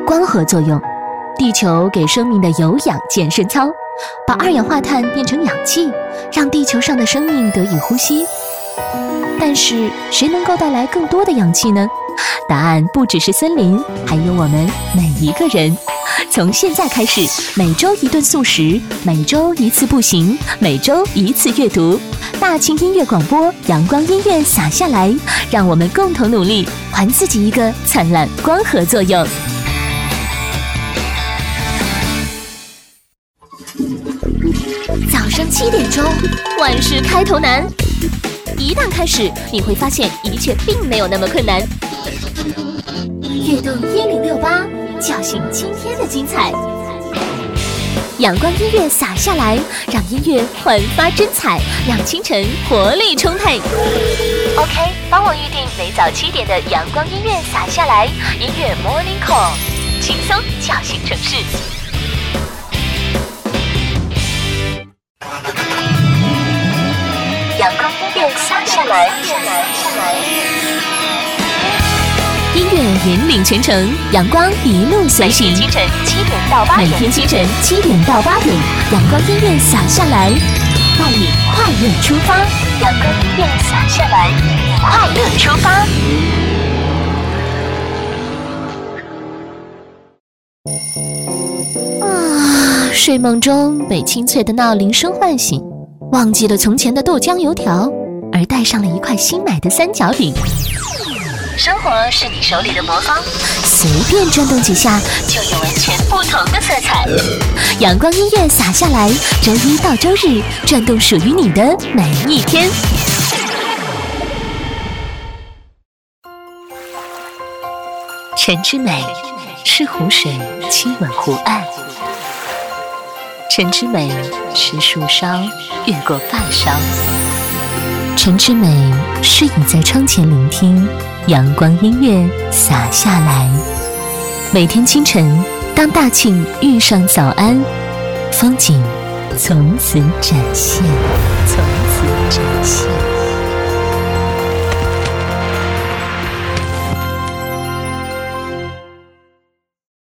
光合作用。地球给生命的有氧健身操，把二氧化碳变成氧气，让地球上的生命得以呼吸。但是谁能够带来更多的氧气呢？答案不只是森林，还有我们每一个人。从现在开始，每周一顿素食，每周一次步行，每周一次阅读。大庆音乐广播，阳光音乐洒下来，让我们共同努力，还自己一个灿烂光合作用。早上7点钟，万事开头难。一旦开始，你会发现一切并没有那么困难。跃动1068，叫醒今天的精彩。阳光音乐洒下来，让音乐焕发真彩，让清晨活力充沛。OK， 帮我预定每早7点的阳光音乐洒下来，音乐 Morning Call， 轻松叫醒城市。阳光音乐洒下来，音乐引领全程，阳光一路随行。每天清晨7点到8点，每天清晨7点到8点，阳光音乐洒下来，带你快乐出发。阳光音乐洒下来，快乐出发。睡梦中被清脆的闹铃声唤醒，忘记了从前的豆浆油条，而带上了一块新买的三角饼。生活是你手里的魔方，随便转动几下就有完全不同的色彩。阳光音乐洒下来，周一到周日转动属于你的每一天。晨之美是湖水亲吻湖岸，晨之美是树梢越过发梢，晨之美是倚在窗前聆听阳光音乐洒下来。每天清晨，当大庆遇上早安，风景从此展现。